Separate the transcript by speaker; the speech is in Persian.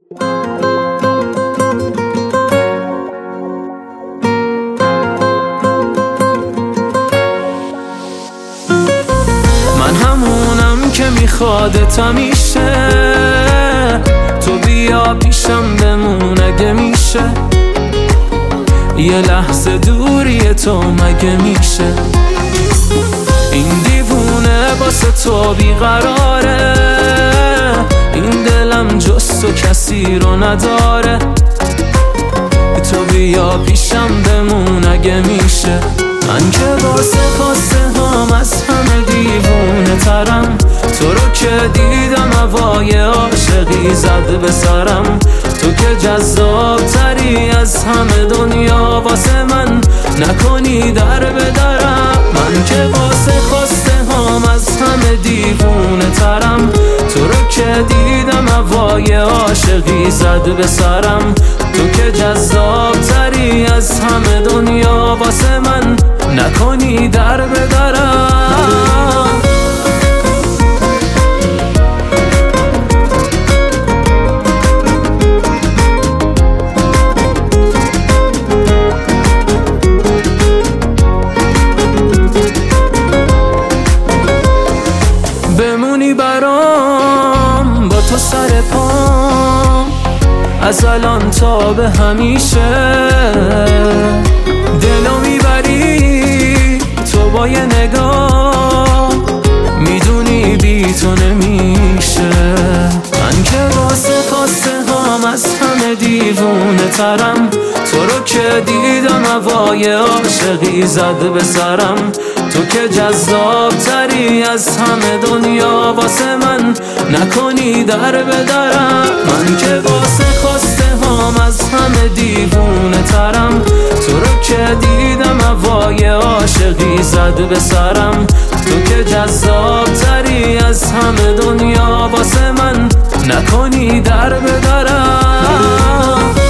Speaker 1: من همونم که میخوادت همیشه، تو بیا پیشم بمون اگه میشه، یه لحظه دوری تو مگه میشه. این دیوونه واسه تو بیقراره، این دلم جز تو کسی رو نداره، تو بیا پیشم بمون اگه میشه. من که واسه خواسته هم از همه دیوونه ترم، تو رو که دیدم هوای عاشقی زد به سرم، تو که جذاب تری از همه دنیا واسه من، نکنی در به درم. من که واسه خواسته هم از همه دیوونه ترم، تو رو که دیدم هوای عاشقی زد به سرم، تو که جذاب تری از همه دنیا واسه من، نکنی در به درم. بمونی برام با تو سر پام، از الان تا به همیشه، دلو میبری تو با یه نگاه، میدونی بی تو نمیشه. من که واسه خواسته هم از همه دیوونه ترم، تو رو که دیدم هوای عاشقی زد به سرم، تو که جذاب تری از همه دنیا واسه من، نکنی در به درم. من که واسه خواسته هم از همه دیوونه ترم، تو رو که دیدم هوای عاشقی زد به سرم، تو که جذاب تری از همه دنیا واسه من، نکنی در به درم.